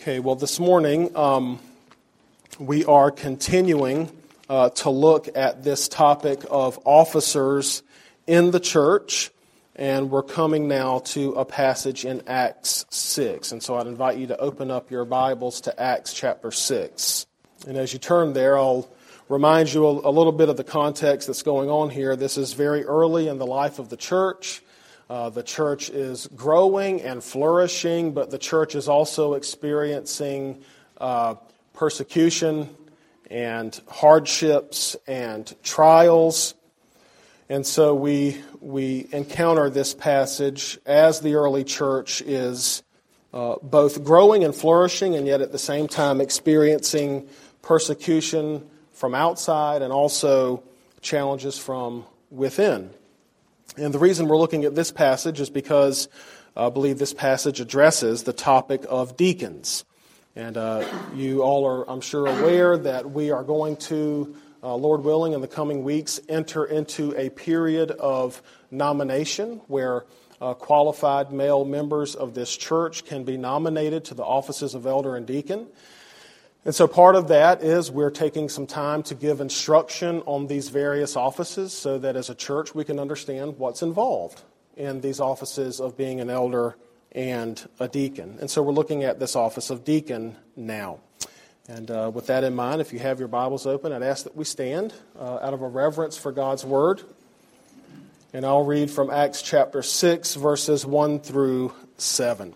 Okay, well, this morning we are continuing to look at this topic of officers in the church, and we're coming now to a passage in Acts 6. And so I'd invite you to open up your Bibles to Acts chapter 6. And as you turn there, I'll remind you a little bit of the context that's going on here. This is very early in the life of the church. The church is growing and flourishing, but the church is also experiencing persecution and hardships and trials. And so we encounter this passage as the early church is both growing and flourishing, and yet at the same time experiencing persecution from outside and also challenges from within. And the reason we're looking at this passage is because I believe this passage addresses the topic of deacons. And you all are, I'm sure, aware that we are going to, Lord willing, in the coming weeks, enter into a period of nomination where qualified male members of this church can be nominated to the offices of elder and deacon. And so part of that is we're taking some time to give instruction on these various offices so that as a church we can understand what's involved in these offices of being an elder and a deacon. And so we're looking at this office of deacon now. And with that in mind, if you have your Bibles open, I'd ask that we stand out of a reverence for God's Word. And I'll read from Acts chapter 6, verses 1 through 7.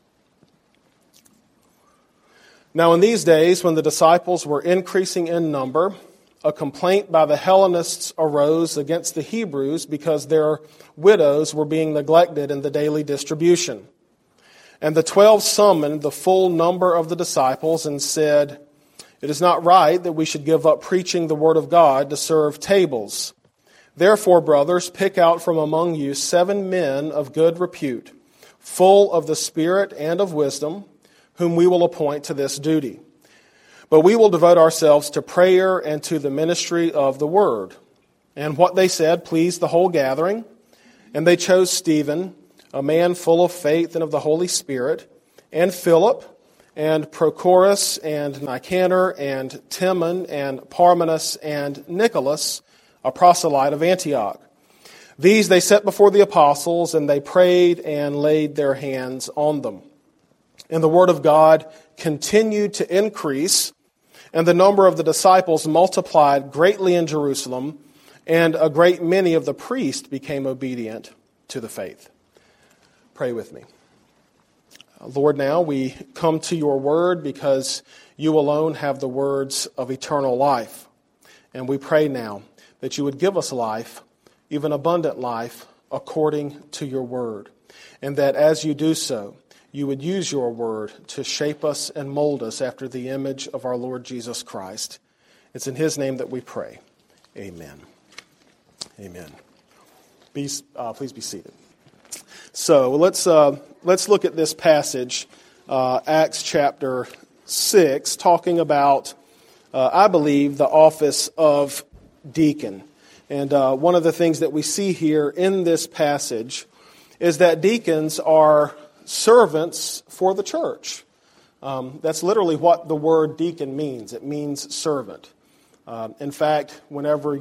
Now in these days, when the disciples were increasing in number, a complaint by the Hellenists arose against the Hebrews because their widows were being neglected in the daily distribution. And the 12 summoned the full number of the disciples and said, "It is not right that we should give up preaching the word of God to serve tables. Therefore, brothers, pick out from among you 7 men of good repute, full of the Spirit and of wisdom, whom we will appoint to this duty. But we will devote ourselves to prayer and to the ministry of the word." And what they said pleased the whole gathering. And they chose Stephen, a man full of faith and of the Holy Spirit, and Philip, and Prochorus, and Nicanor, and Timon, and Parmenas, and Nicholas, a proselyte of Antioch. These they set before the apostles, and they prayed and laid their hands on them. And the word of God continued to increase, and the number of the disciples multiplied greatly in Jerusalem, and a great many of the priests became obedient to the faith. Pray with me. Lord, now we come to your word because you alone have the words of eternal life. And we pray now that you would give us life, even abundant life, according to your word. And that as you do so, you would use your word to shape us and mold us after the image of our Lord Jesus Christ. It's in his name that we pray. Amen. Amen. Please be seated. So let's look at this passage, Acts chapter 6, talking about, I believe, the office of deacon. And one of the things that we see here in this passage is that deacons are servants for the church. That's literally what the word deacon means. It means servant. In fact, whenever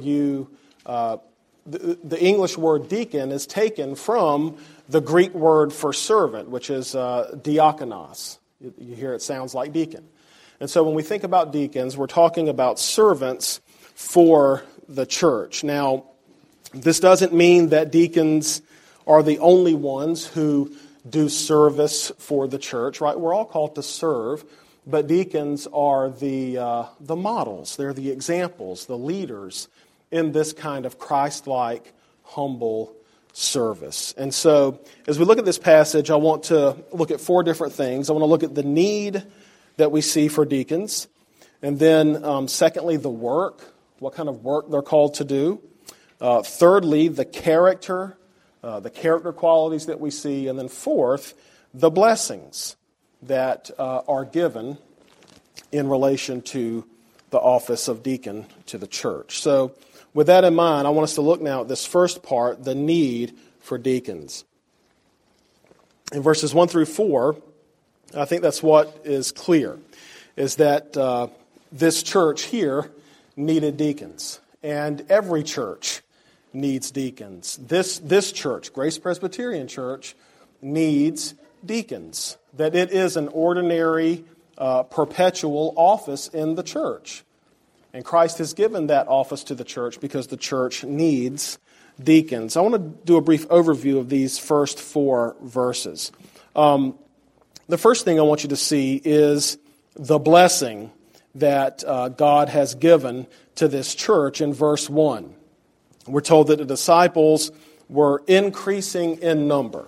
the English word deacon is taken from the Greek word for servant, which is diakonos. You hear it sounds like deacon. And so when we think about deacons, we're talking about servants for the church. Now, this doesn't mean that deacons are the only ones who do service for the church, right? We're all called to serve, but deacons are the models. They're the examples, the leaders in this kind of Christ-like, humble service. And so, as we look at this passage, I want to look at 4 different things. I want to look at the need that we see for deacons, and then, secondly, the work, what kind of work they're called to do. Thirdly, the character qualities that we see, and then fourth, the blessings that are given in relation to the office of deacon to the church. So with that in mind, I want us to look now at this first part, the need for deacons. In verses 1 through 4, I think that's what is clear, is that this church here needed deacons. And every church needs deacons. This church, Grace Presbyterian Church, needs deacons. That it is an ordinary, perpetual office in the church. And Christ has given that office to the church because the church needs deacons. I want to do a brief overview of these first 4 verses. The first thing I want you to see is the blessing that God has given to this church in verse 1. We're told that the disciples were increasing in number.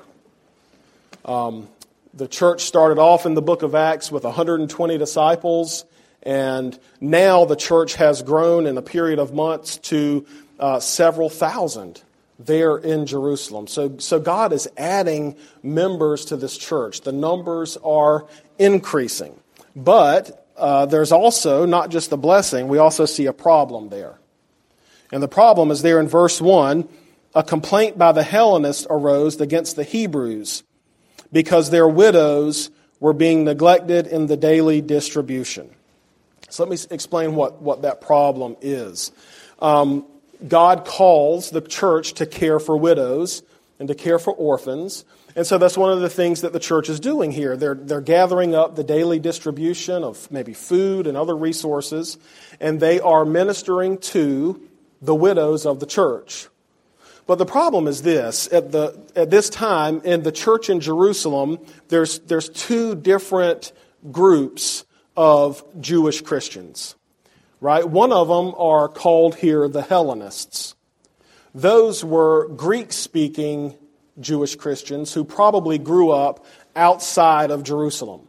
The church started off in the book of Acts with 120 disciples, and now the church has grown in a period of months to several thousand there in Jerusalem. So God is adding members to this church. The numbers are increasing. But there's also not just the blessing, we also see a problem there. And the problem is there in verse 1, a complaint by the Hellenists arose against the Hebrews because their widows were being neglected in the daily distribution. So let me explain what that problem is. God calls the church to care for widows and to care for orphans. And so that's one of the things that the church is doing here. They're gathering up the daily distribution of maybe food and other resources, and they are ministering to the widows of the church. But the problem is this: at this time in the church in Jerusalem, there's 2 different groups of Jewish Christians. Right? One of them are called here the Hellenists. Those were Greek-speaking Jewish Christians who probably grew up outside of Jerusalem.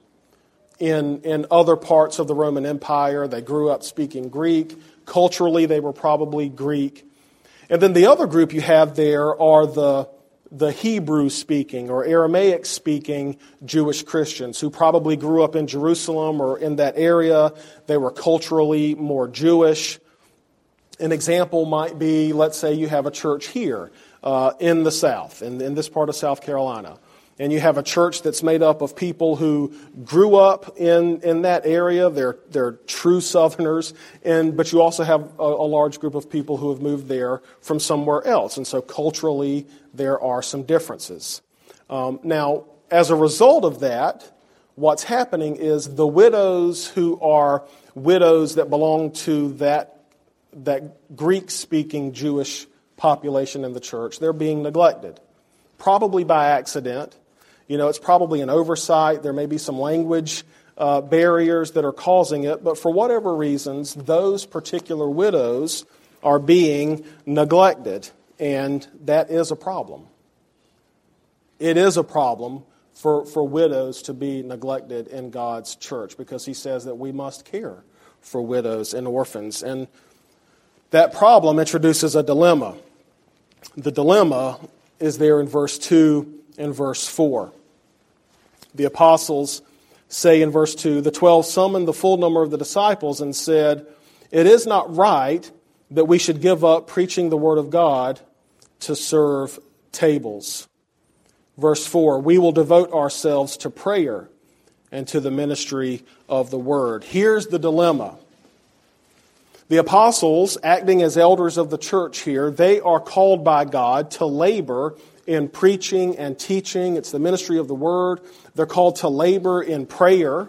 In other parts of the Roman Empire, they grew up speaking Greek. Culturally, they were probably Greek. And then the other group you have there are the Hebrew-speaking or Aramaic-speaking Jewish Christians who probably grew up in Jerusalem or in that area. They were culturally more Jewish. An example might be, let's say you have a church here in the South, in this part of South Carolina. And you have a church that's made up of people who grew up in that area. They're true Southerners. But you also have a large group of people who have moved there from somewhere else. And so culturally, there are some differences. Now, as a result of that, what's happening is the widows who are widows that belong to that Greek-speaking Jewish population in the church, they're being neglected. Probably by accident. It's probably an oversight. There may be some language barriers that are causing it. But for whatever reasons, those particular widows are being neglected. And that is a problem. It is a problem for widows to be neglected in God's church because He says that we must care for widows and orphans. And that problem introduces a dilemma. The dilemma is there in verse 2 and verse 4. The apostles say in verse 2, the 12 summoned the full number of the disciples and said, "It is not right that we should give up preaching the word of God to serve tables." Verse 4, we will devote ourselves to prayer and to the ministry of the word. Here's the dilemma. The apostles, acting as elders of the church here, they are called by God to labor in preaching and teaching. It's the ministry of the word. They're called to labor in prayer.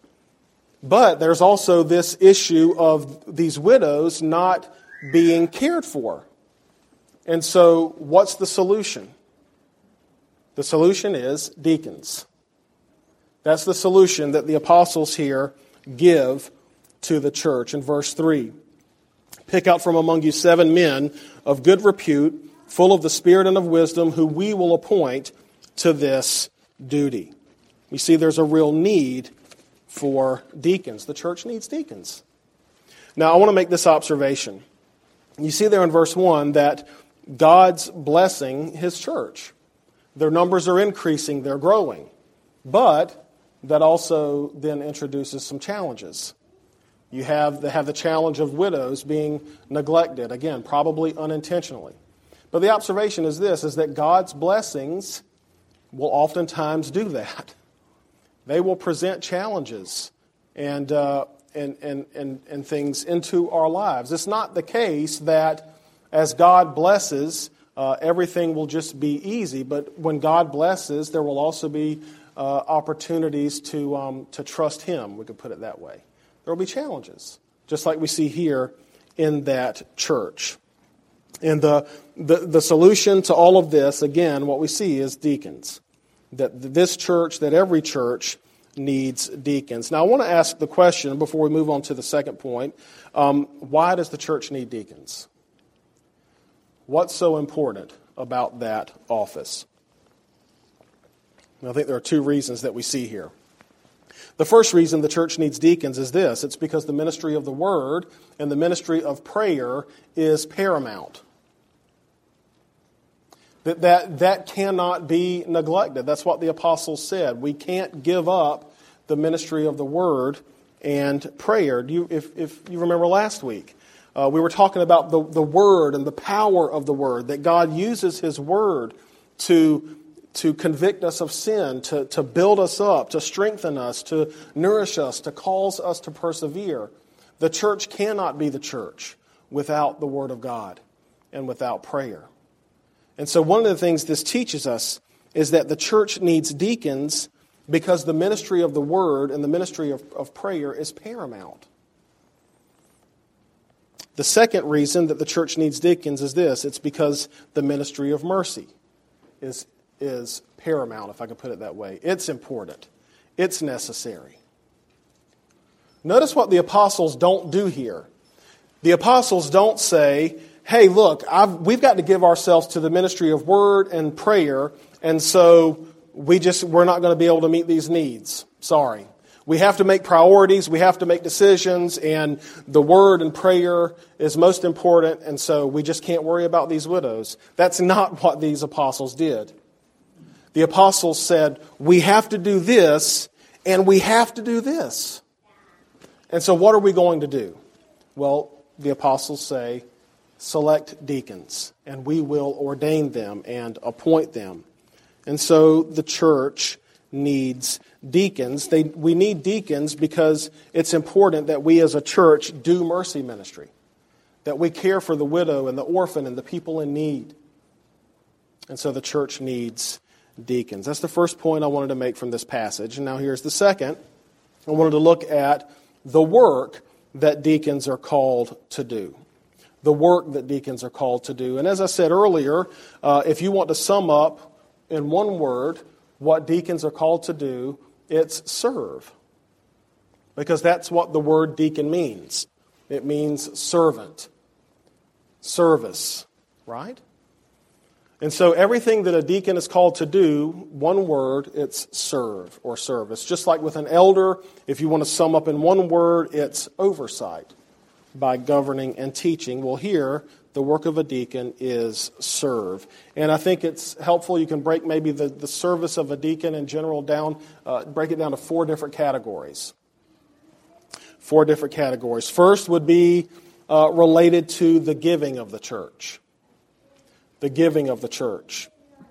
But there's also this issue of these widows not being cared for. And so what's the solution? The solution is deacons. That's the solution that the apostles here give to the church. In verse 3, pick out from among you 7 men of good repute, full of the Spirit and of wisdom, who we will appoint to this duty. You see, there's a real need for deacons. The church needs deacons. Now, I want to make this observation. You see there in verse 1 that God's blessing His church. Their numbers are increasing, they're growing. But that also then introduces some challenges. They have the challenge of widows being neglected, again, probably unintentionally. But the observation is this, is that God's blessings will oftentimes do that. They will present challenges and things into our lives. It's not the case that as God blesses, everything will just be easy. But when God blesses, there will also be opportunities to trust Him. We could put it that way. There will be challenges, just like we see here in that church. And the solution to all of this, again, what we see is deacons. That this church, that every church needs deacons. Now, I want to ask the question before we move on to the second point. Why does the church need deacons? What's so important about that office? And I think there are two reasons that we see here. The first reason the church needs deacons is this. It's because the ministry of the Word and the ministry of prayer is paramount. That cannot be neglected. That's what the apostles said. We can't give up the ministry of the Word and prayer. If you remember last week, we were talking about the Word and the power of the Word, that God uses His Word to convict us of sin, to build us up, to strengthen us, to nourish us, to cause us to persevere. The church cannot be the church without the Word of God and without prayer. And so one of the things this teaches us is that the church needs deacons because the ministry of the Word and the ministry of prayer is paramount. The second reason that the church needs deacons is this. It's because the ministry of mercy is paramount, if I could put it that way. It's important. It's necessary. Notice what the apostles don't do here. The apostles don't say, hey, look, we've got to give ourselves to the ministry of word and prayer, and so we're not going to be able to meet these needs. Sorry. We have to make priorities, we have to make decisions, and the word and prayer is most important, and so we just can't worry about these widows. That's not what these apostles did. The apostles said, we have to do this, and we have to do this. And so what are we going to do? Well, the apostles say, select deacons, and we will ordain them and appoint them. And so the church needs deacons. We need deacons because it's important that we as a church do mercy ministry, that we care for the widow and the orphan and the people in need. And so the church needs deacons. That's the first point I wanted to make from this passage. And now here's the second. I wanted to look at the work that deacons are called to do. The work that deacons are called to do. And as I said earlier, if you want to sum up in one word what deacons are called to do, it's serve. Because that's what the word deacon means. It means servant, service, right? And so everything that a deacon is called to do, one word, it's serve or service. Just like with an elder, if you want to sum up in one word, it's oversight by governing and teaching. Well, here, the work of a deacon is serve. And I think it's helpful. You can break maybe the service of a deacon in general down, break it down to four different categories. Four different categories. First would be related to the giving of the church. The giving of the church.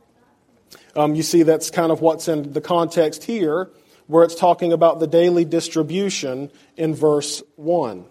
You see, that's kind of what's in the context here, where it's talking about the daily distribution in verse 1.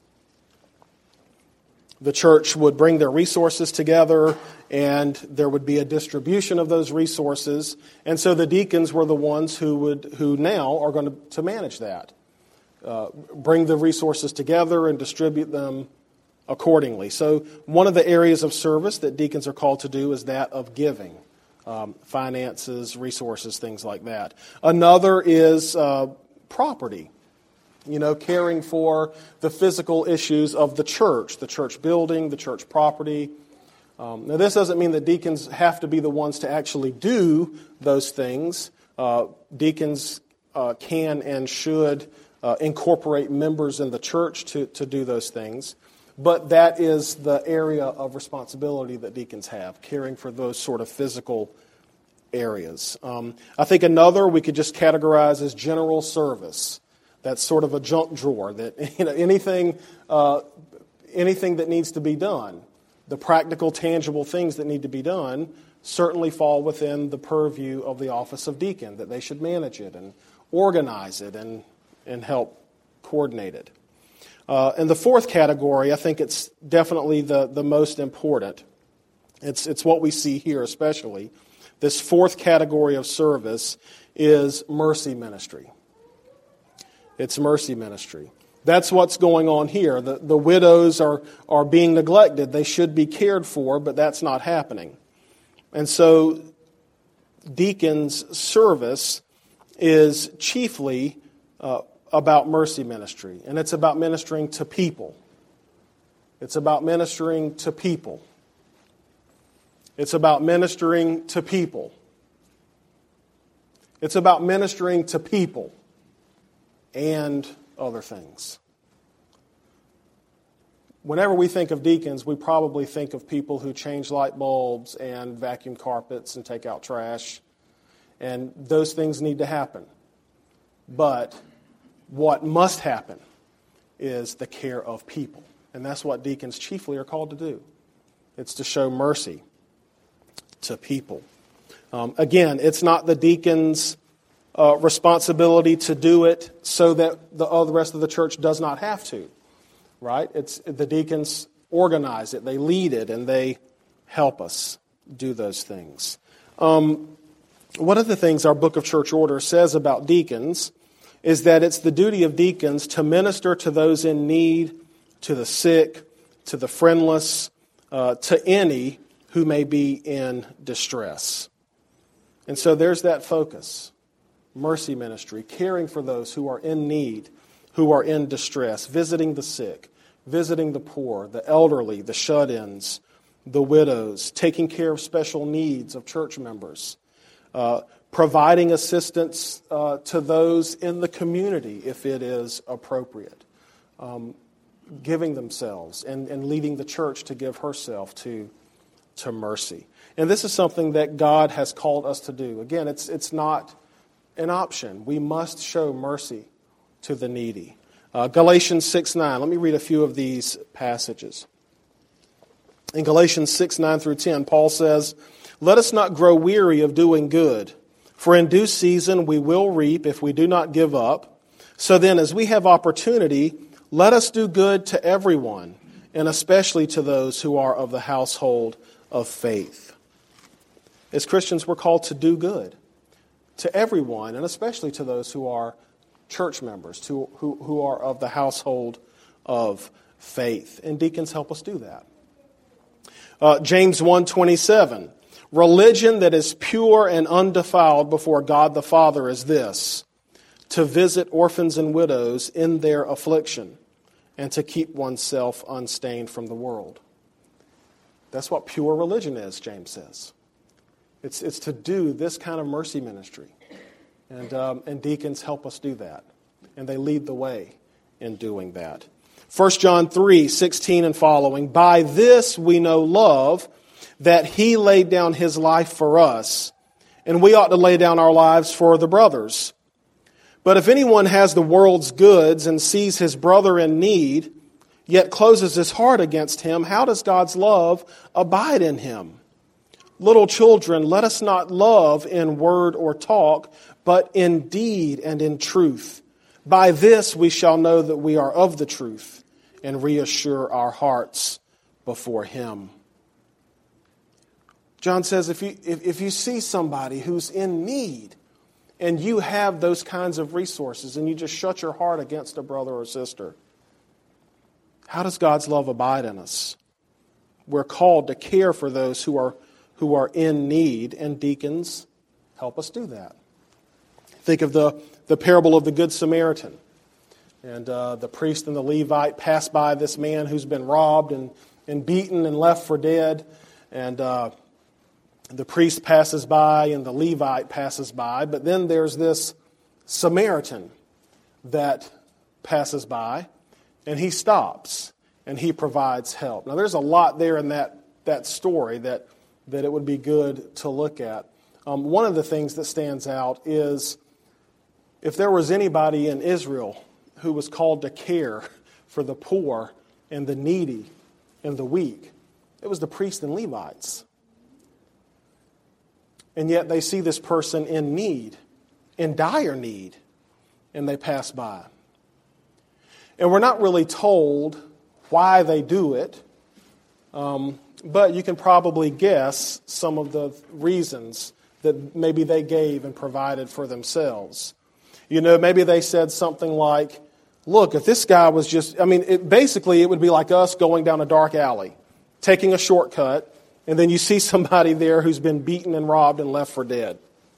The church would bring their resources together, and there would be a distribution of those resources. And so the deacons were the ones who now are going to manage that. Bring the resources together and distribute them accordingly. So one of the areas of service that deacons are called to do is that of giving. Finances, resources, things like that. Another is property. Caring for the physical issues of the church building, the church property. Now, this doesn't mean that deacons have to be the ones to actually do those things. Deacons can and should incorporate members in the church to do those things. But that is the area of responsibility that deacons have, caring for those sort of physical areas. I think another we could just categorize as general service. That's sort of a junk drawer, that anything that needs to be done, the practical, tangible things that need to be done, certainly fall within the purview of the office of deacon, that they should manage it and organize it and help coordinate it. And the fourth category, I think it's definitely the most important. It's what we see here especially. This fourth category of service is mercy ministry. It's mercy ministry. That's what's going on here. The widows are being neglected. They should be cared for, but that's not happening. And so deacons' service is chiefly about mercy ministry. And it's about ministering to people. It's about ministering to people. It's about ministering to people. It's about ministering to people and other things. Whenever we think of deacons, we probably think of people who change light bulbs and vacuum carpets and take out trash. And those things need to happen. But what must happen is the care of people. And that's what deacons chiefly are called to do. It's to show mercy to people. Again, it's not the deacon's responsibility to do it so that the rest of the church does not have to. Right? It's the deacons organize it, they lead it, and they help us do those things. One of the things our Book of Church Order says about deacons is that it's the duty of deacons to minister to those in need, to the sick, to the friendless, to any who may be in distress. And so there's that focus. Mercy ministry, caring for those who are in need, who are in distress, visiting the sick, visiting the poor, the elderly, the shut-ins, the widows, taking care of special needs of church members, providing assistance to those in the community if it is appropriate, giving themselves and leading the church to give herself to mercy. And this is something that God has called us to do. Again, it's not an option. We must show mercy to the needy. Galatians 6:9. Let me read a few of these passages. In Galatians 6:9 through 10, Paul says, "Let us not grow weary of doing good, for in due season we will reap if we do not give up. So then, as we have opportunity, let us do good to everyone, and especially to those who are of the household of faith." As Christians, we're called to do good to everyone, and especially to those who are church members, who are of the household of faith. And deacons help us do that. James 1:27, "Religion that is pure and undefiled before God the Father is this, to visit orphans and widows in their affliction, and to keep oneself unstained from the world." That's what pure religion is, James says. It's to do this kind of mercy ministry. And deacons help us do that. And they lead the way in doing that. 1 John 3:16 and following, "By this we know love, that he laid down his life for us, and we ought to lay down our lives for the brothers. But if anyone has the world's goods and sees his brother in need, yet closes his heart against him, how does God's love abide in him? Little children, let us not love in word or talk, but in deed and in truth. By this we shall know that we are of the truth, and reassure our hearts before him." John says if you see somebody who's in need, and you have those kinds of resources, and you just shut your heart against a brother or sister, how does God's love abide in us? We're called to care for those who are in need, and deacons help us do that. Think of the parable of the Good Samaritan. And the priest and the Levite pass by this man who's been robbed and beaten and left for dead. And the priest passes by and the Levite passes by. But then there's this Samaritan that passes by, and he stops and he provides help. Now there's a lot there in that story that it would be good to look at. One of the things that stands out is if there was anybody in Israel who was called to care for the poor and the needy and the weak, it was the priests and Levites. And yet they see this person in need, in dire need, and they pass by. And we're not really told why they do it, but you can probably guess some of the reasons that maybe they gave and provided for themselves. You know, maybe they said something like, look, if this guy was just, basically it would be like us going down a dark alley, taking a shortcut, and then you see somebody there who's been beaten and robbed and left for dead.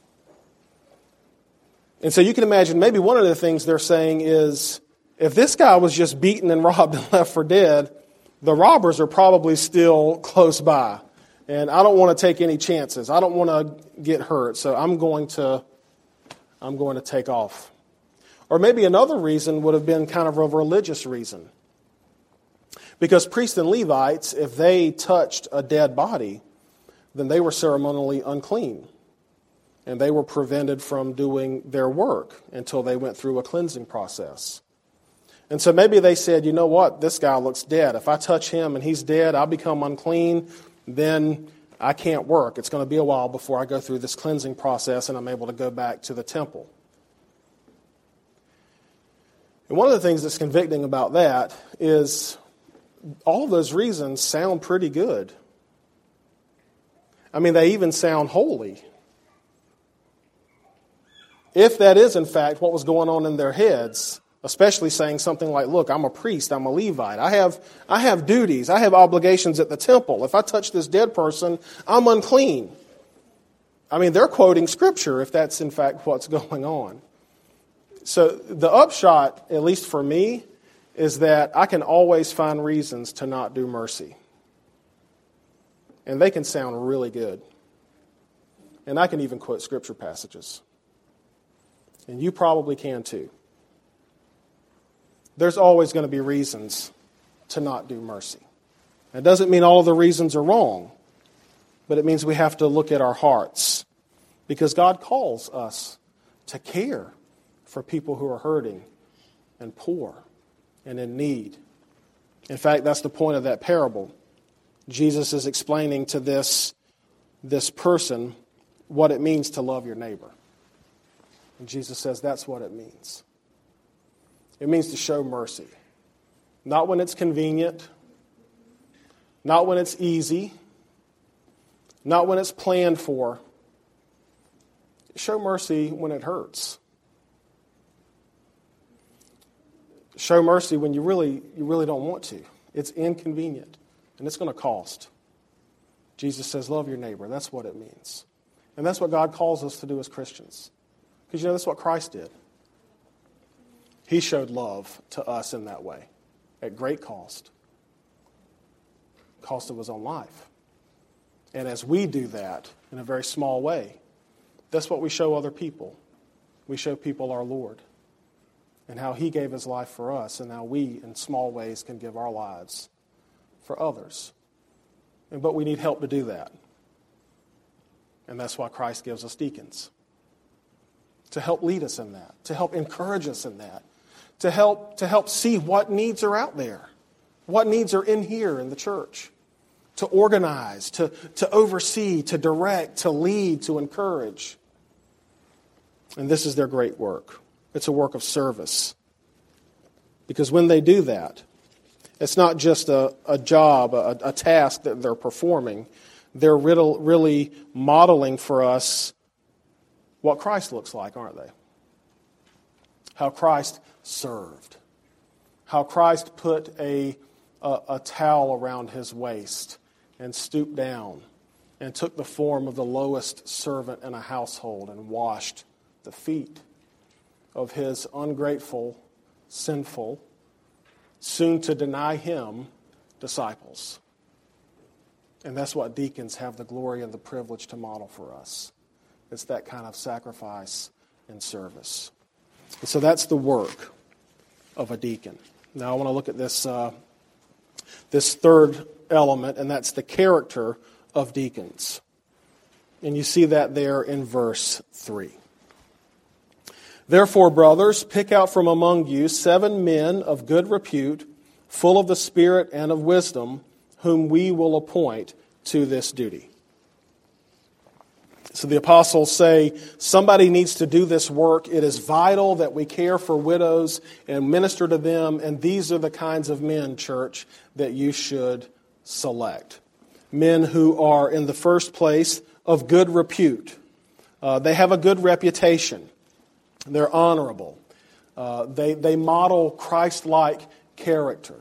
And so you can imagine maybe one of the things they're saying is, if this guy was just beaten and robbed and left for dead, the robbers are probably still close by. And I don't want to take any chances. I don't want to get hurt, so I'm going to take off. Or maybe another reason would have been kind of a religious reason. Because priests and Levites, if they touched a dead body, then they were ceremonially unclean. And they were prevented from doing their work until they went through a cleansing process. And so maybe they said, you know what, this guy looks dead. If I touch him and he's dead, I'll become unclean, then I can't work. It's going to be a while before I go through this cleansing process and I'm able to go back to the temple. And one of the things that's convicting about that is all of those reasons sound pretty good. They even sound holy. If that is, in fact, what was going on in their heads, especially saying something like, look, I'm a priest, I'm a Levite. I have duties, I have obligations at the temple. If I touch this dead person, I'm unclean. They're quoting Scripture if that's in fact what's going on. So the upshot, at least for me, is that I can always find reasons to not do mercy. And they can sound really good. And I can even quote Scripture passages. And you probably can too. There's always going to be reasons to not do mercy. It doesn't mean all of the reasons are wrong, but it means we have to look at our hearts, because God calls us to care for people who are hurting and poor and in need. In fact, that's the point of that parable. Jesus is explaining to this person what it means to love your neighbor. And Jesus says that's what it means. It means to show mercy. Not when it's convenient, not when it's easy, not when it's planned for. Show mercy when it hurts. Show mercy when you really don't want to. It's inconvenient, and it's going to cost. Jesus says, love your neighbor. That's what it means. And that's what God calls us to do as Christians. Because that's what Christ did. He showed love to us in that way, at great cost. Cost of his own life. And as we do that in a very small way, that's what we show other people. We show people our Lord and how he gave his life for us, and how we, in small ways, can give our lives for others. But we need help to do that. And that's why Christ gives us deacons. To help lead us in that. To help encourage us in that. To help see what needs are out there. What needs are in here in the church. To organize, to oversee, to direct, to lead, to encourage. And this is their great work. It's a work of service. Because when they do that, it's not just a job, a task that they're performing. They're really modeling for us what Christ looks like, aren't they? How Christ served. How Christ put a towel around his waist and stooped down and took the form of the lowest servant in a household and washed the feet of his ungrateful, sinful, soon to deny him, disciples. And that's what deacons have the glory and the privilege to model for us. It's that kind of sacrifice and service. And so that's the work of a deacon. Now I want to look at this third element, and that's the character of deacons. And you see that there in verse 3. Therefore, brothers, pick out from among you 7 men of good repute, full of the Spirit and of wisdom, whom we will appoint to this duty. So the apostles say, somebody needs to do this work. It is vital that we care for widows and minister to them, and these are the kinds of men, church, that you should select. Men who are, in the first place, of good repute. They have a good reputation. They're honorable. They model Christ-like character.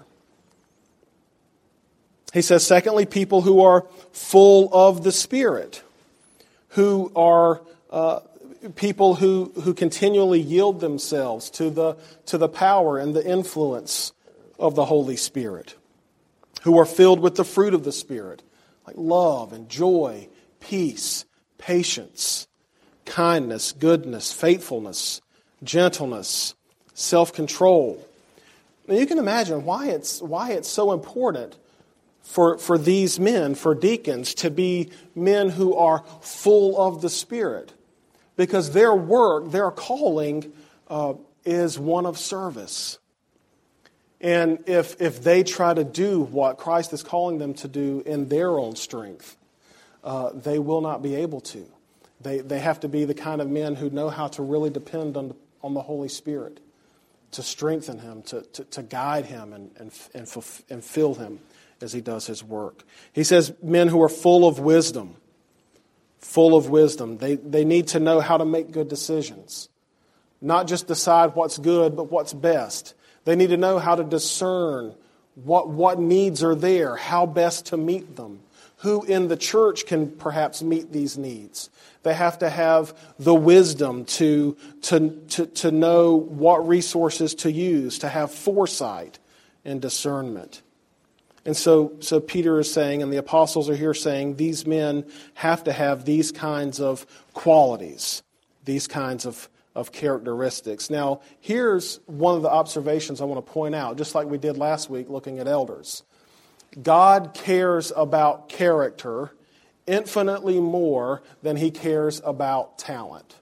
He says, secondly, people who are full of the Spirit, who are people who continually yield themselves to the power and the influence of the Holy Spirit, who are filled with the fruit of the Spirit, like love and joy, peace, patience, kindness, goodness, faithfulness, gentleness, self-control. Now you can imagine why it's so important for these men, for deacons, to be men who are full of the Spirit. Because their work, their calling, is one of service. And if they try to do what Christ is calling them to do in their own strength, they will not be able to. They have to be the kind of men who know how to really depend on the Holy Spirit, to strengthen him, to guide him and fill him as he does his work. He says men who are full of wisdom. Full of wisdom. They need to know how to make good decisions. Not just decide what's good, but what's best. They need to know how to discern what needs are there, how best to meet them, who in the church can perhaps meet these needs. They have to have the wisdom to know what resources to use, to have foresight and discernment. And so Peter is saying, and the apostles are here saying, these men have to have these kinds of qualities, these kinds of characteristics. Now, here's one of the observations I want to point out, just like we did last week looking at elders. God cares about character infinitely more than he cares about talent.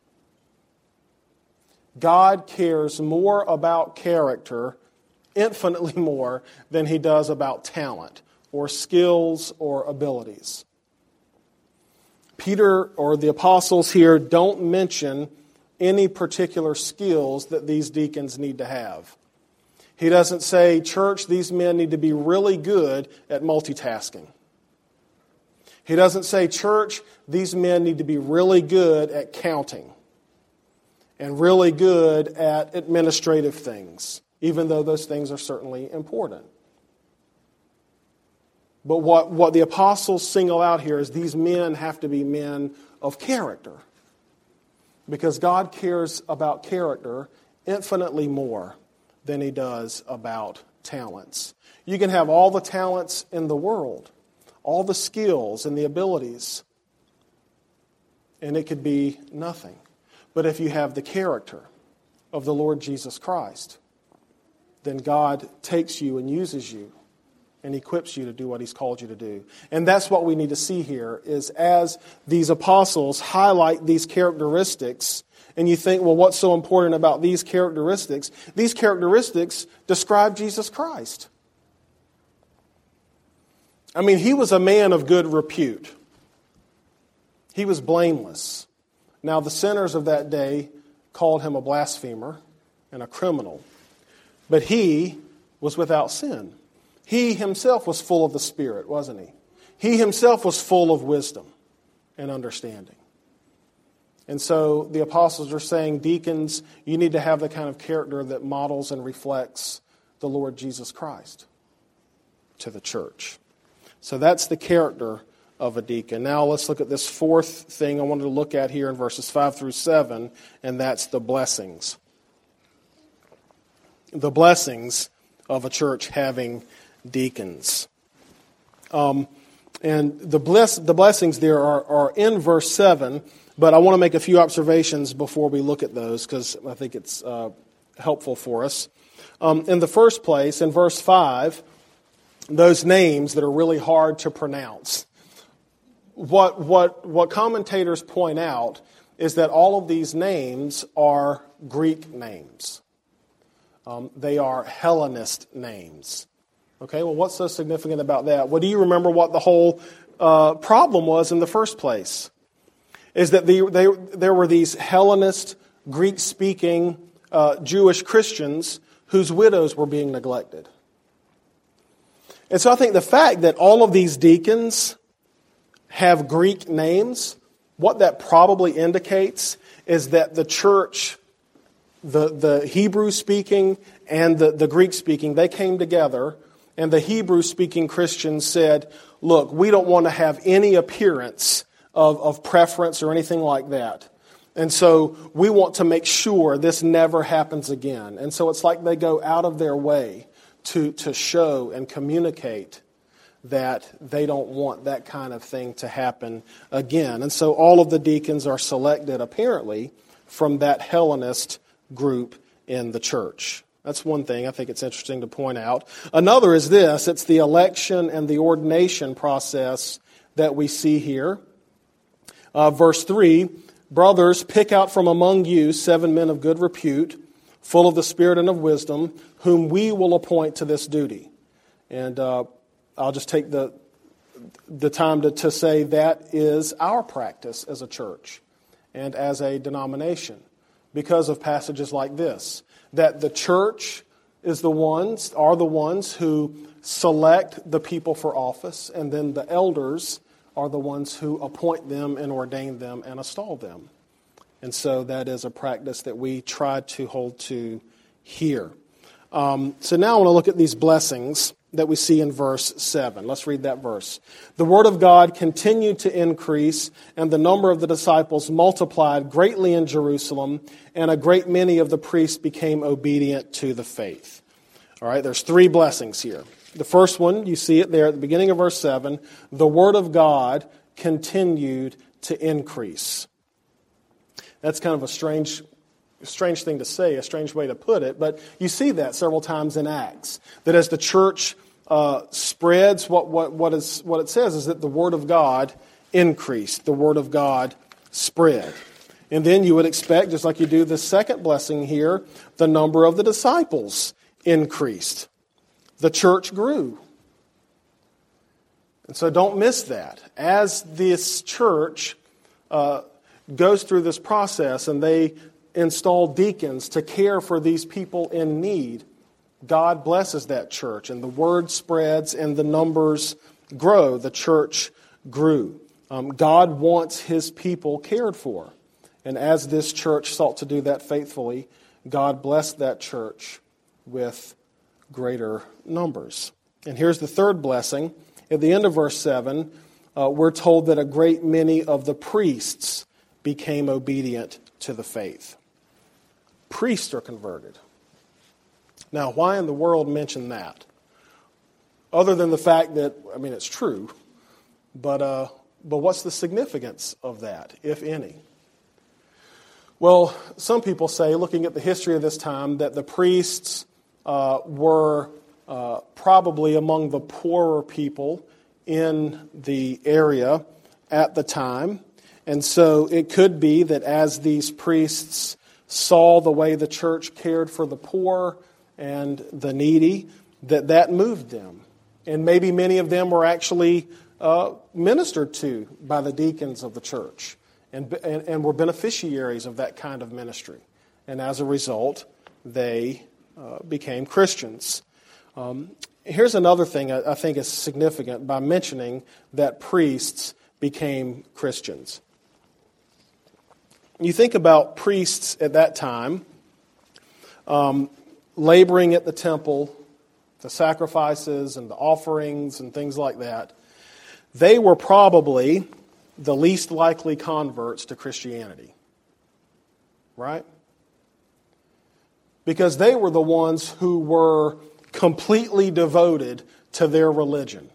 God cares more about character infinitely more than he does about talent or skills or abilities. Peter or the apostles here don't mention any particular skills that these deacons need to have. He doesn't say, church, these men need to be really good at multitasking. He doesn't say, church, these men need to be really good at counting and really good at administrative things, even though those things are certainly important. But what the apostles single out here is these men have to be men of character, because God cares about character infinitely more than he does about talents. You can have all the talents in the world, all the skills and the abilities, and it could be nothing. But if you have the character of the Lord Jesus Christ, then God takes you and uses you and equips you to do what he's called you to do. And that's what we need to see here, is as these apostles highlight these characteristics, and you think, well, what's so important about these characteristics? These characteristics describe Jesus Christ. I mean, he was a man of good repute. He was blameless. Now, the sinners of that day called him a blasphemer and a criminal. But he was without sin. He himself was full of the Spirit, wasn't he? He himself was full of wisdom and understanding. And so the apostles are saying, deacons, you need to have the kind of character that models and reflects the Lord Jesus Christ to the church. So that's the character of a deacon. Now let's look at this fourth thing I wanted to look at here in verses 5 through 7, and that's the blessings. The blessings of a church having deacons. And the blessings there are in verse 7, but I want to make a few observations before we look at those, because I think it's helpful for us. In the first place, in verse 5, those names that are really hard to pronounce. What commentators point out is that all of these names are Greek names. They are Hellenist names. Okay, well, what's so significant about that? Well, do you remember what the whole problem was in the first place? is that there were these Hellenist, Greek-speaking Jewish Christians whose widows were being neglected. And so I think the fact that all of these deacons have Greek names, what that probably indicates is that the church, the Hebrew-speaking and the Greek-speaking, they came together, and the Hebrew-speaking Christians said, look, we don't want to have any appearance of preference or anything like that. And so we want to make sure this never happens again. And so it's like they go out of their way to show and communicate that they don't want that kind of thing to happen again. And so all of the deacons are selected, apparently, from that Hellenist group in the church. That's one thing I think it's interesting to point out. Another is this. It's the election and the ordination process that we see here. Verse 3, brothers, pick out from among you 7 men of good repute, full of the Spirit and of wisdom, whom we will appoint to this duty. And I'll just take the time to say that is our practice as a church and as a denomination because of passages like this. That the church are the ones who select the people for office, and then the elders are the ones who appoint them and ordain them and install them. And so that is a practice that we try to hold to here. So now I want to look at these blessings that we see in verse 7. Let's read that verse. The word of God continued to increase, and the number of the disciples multiplied greatly in Jerusalem, and a great many of the priests became obedient to the faith. All right, there's 3 blessings here. The first one, you see it there at the beginning of verse 7, the word of God continued to increase. That's kind of a strange thing to say, a strange way to put it, but you see that several times in Acts. That as the church spreads, what it says is that the word of God increased, the word of God spread. And then you would expect, just like you do the second blessing here, the number of the disciples increased. The church grew. And so don't miss that. As this church goes through this process and they install deacons to care for these people in need, God blesses that church, and the word spreads and the numbers grow. The church grew. God wants His people cared for. And as this church sought to do that faithfully, God blessed that church with greater numbers. And here's the third blessing. At the end of verse 7, we're told that a great many of the priests became obedient to the faith. Priests are converted. Now, why in the world mention that? Other than the fact that, it's true, but what's the significance of that, if any? Well, some people say, looking at the history of this time, that the priests were probably among the poorer people in the area at the time. And so it could be that as these priests saw the way the church cared for the poor and the needy, that moved them. And maybe many of them were actually ministered to by the deacons of the church and were beneficiaries of that kind of ministry. And as a result, they became Christians. Here's another thing I think is significant by mentioning that priests became Christians. You think about priests at that time laboring at the temple, the sacrifices and the offerings and things like that. They were probably the least likely converts to Christianity. Right? Because they were the ones who were completely devoted to their religion.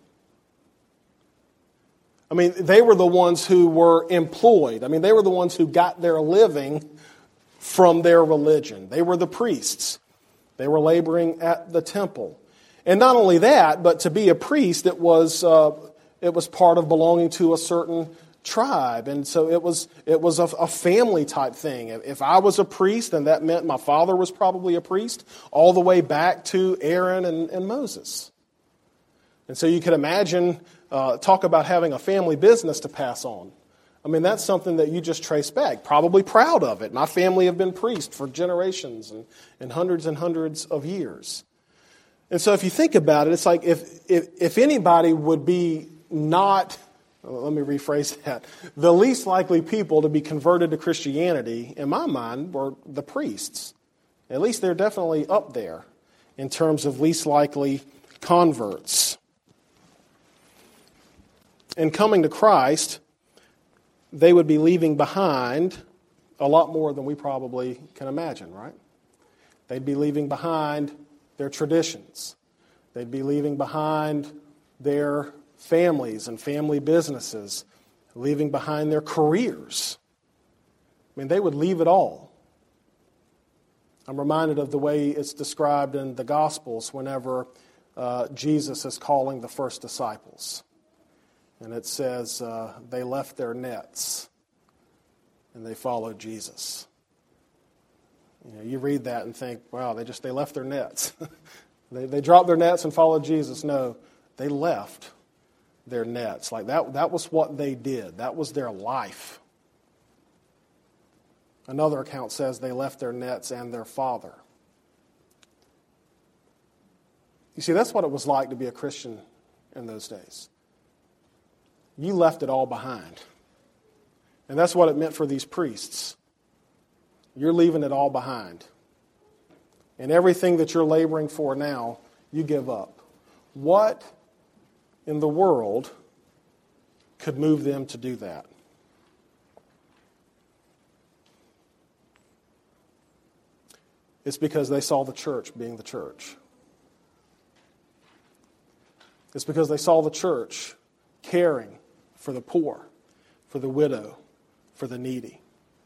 They were the ones who were employed. They were the ones who got their living from their religion. They were the priests. They were laboring at the temple. And not only that, but to be a priest, it was part of belonging to a certain tribe. And so it was a family type thing. If I was a priest, then that meant my father was probably a priest, all the way back to Aaron and Moses. And so you could imagine, talk about having a family business to pass on. I mean, that's something that you just trace back. Probably proud of it. My family have been priests for generations and hundreds of years. And so if you think about it, it's like if anybody would be not, let me rephrase that, the least likely people to be converted to Christianity, in my mind, were the priests. At least they're definitely up there in terms of least likely converts. In coming to Christ, they would be leaving behind a lot more than we probably can imagine, right? They'd be leaving behind their traditions. They'd be leaving behind their families and family businesses, leaving behind their careers. I mean, they would leave it all. I'm reminded of the way it's described in the Gospels whenever Jesus is calling the first disciples. And it says they left their nets and they followed Jesus. You know, you read that and think, wow, they left their nets. they dropped their nets and followed Jesus. No, they left their nets. Like that was what they did. That was their life. Another account says they left their nets and their father. You see, that's what it was like to be a Christian in those days. You left it all behind. And that's what it meant for these priests. You're leaving it all behind. And everything that you're laboring for now, you give up. What in the world could move them to do that? It's because they saw the church being the church. It's because they saw the church caring for the poor, for the widow, for the needy.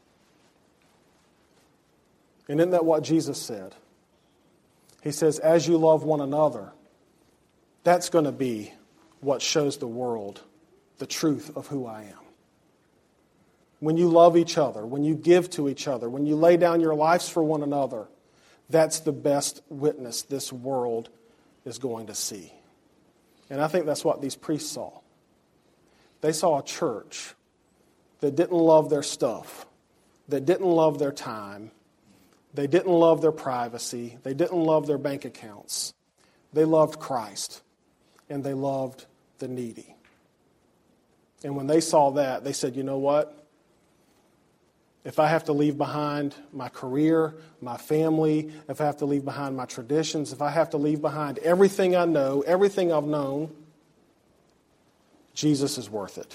And isn't that what Jesus said? He says, as you love one another, that's going to be what shows the world the truth of who I am. When you love each other, when you give to each other, when you lay down your lives for one another, that's the best witness this world is going to see. And I think that's what these priests saw. They saw a church that didn't love their stuff, that didn't love their time, they didn't love their privacy, they didn't love their bank accounts. They loved Christ, and they loved the needy. And when they saw that, they said, you know what? If I have to leave behind my career, my family, if I have to leave behind my traditions, if I have to leave behind everything I know, everything I've known, Jesus is worth it.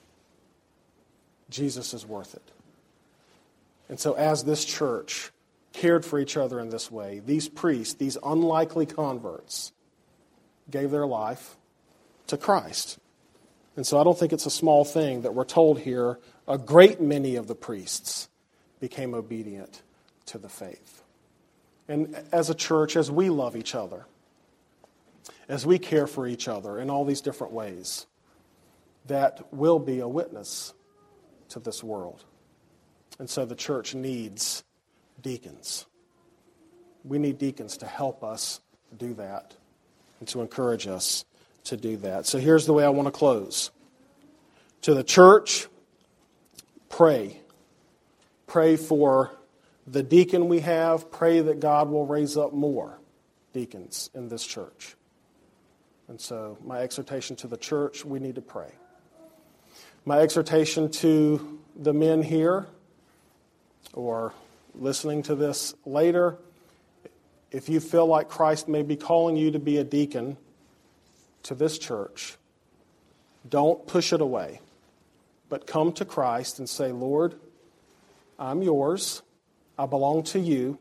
Jesus is worth it. And so as this church cared for each other in this way, these priests, these unlikely converts, gave their life to Christ. And so I don't think it's a small thing that we're told here a great many of the priests became obedient to the faith. And as a church, as we love each other, as we care for each other in all these different ways, that will be a witness to this world. And so the church needs deacons. We need deacons to help us do that and to encourage us to do that. So here's the way I want to close. To the church, pray. Pray for the deacon we have. Pray that God will raise up more deacons in this church. And so my exhortation to the church, we need to pray. My exhortation to the men here, or listening to this later, if you feel like Christ may be calling you to be a deacon to this church, don't push it away, but come to Christ and say, Lord, I'm yours. I belong to you.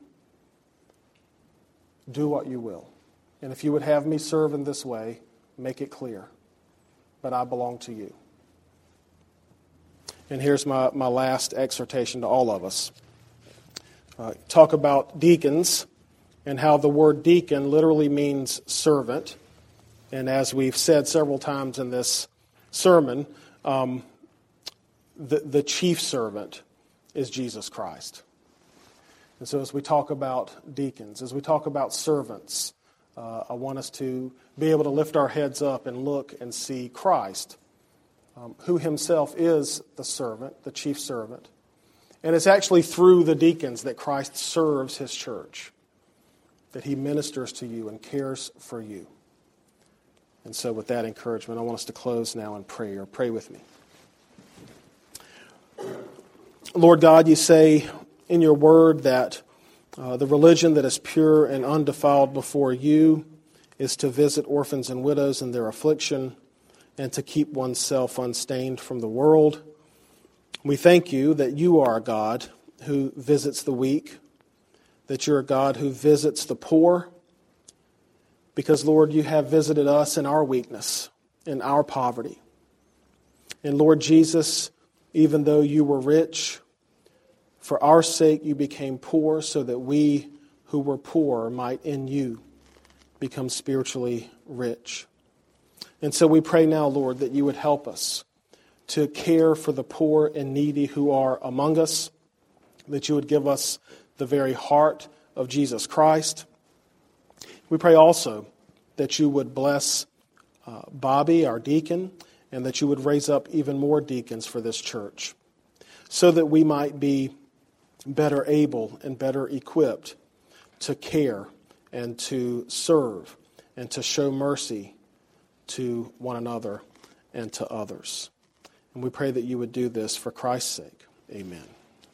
Do what you will. And if you would have me serve in this way, make it clear. But I belong to you. And here's my last exhortation to all of us. Talk about deacons and how the word deacon literally means servant. And as we've said several times in this sermon, the chief servant is Jesus Christ. And so as we talk about deacons, as we talk about servants, I want us to be able to lift our heads up and look and see Christ who himself is the servant, the chief servant. And it's actually through the deacons that Christ serves his church, that he ministers to you and cares for you. And so with that encouragement, I want us to close now in prayer. Pray with me. Lord God, you say in your word that the religion that is pure and undefiled before you is to visit orphans and widows in their affliction and to keep oneself unstained from the world. We thank you that you are a God who visits the weak, that you're a God who visits the poor, because, Lord, you have visited us in our weakness, in our poverty. And, Lord Jesus, even though you were rich, for our sake you became poor so that we who were poor might in you become spiritually rich. And so we pray now, Lord, that you would help us to care for the poor and needy who are among us, that you would give us the very heart of Jesus Christ. We pray also that you would bless Bobby, our deacon, and that you would raise up even more deacons for this church, so that we might be better able and better equipped to care and to serve and to show mercy to one another and to others. And we pray that you would do this for Christ's sake. Amen.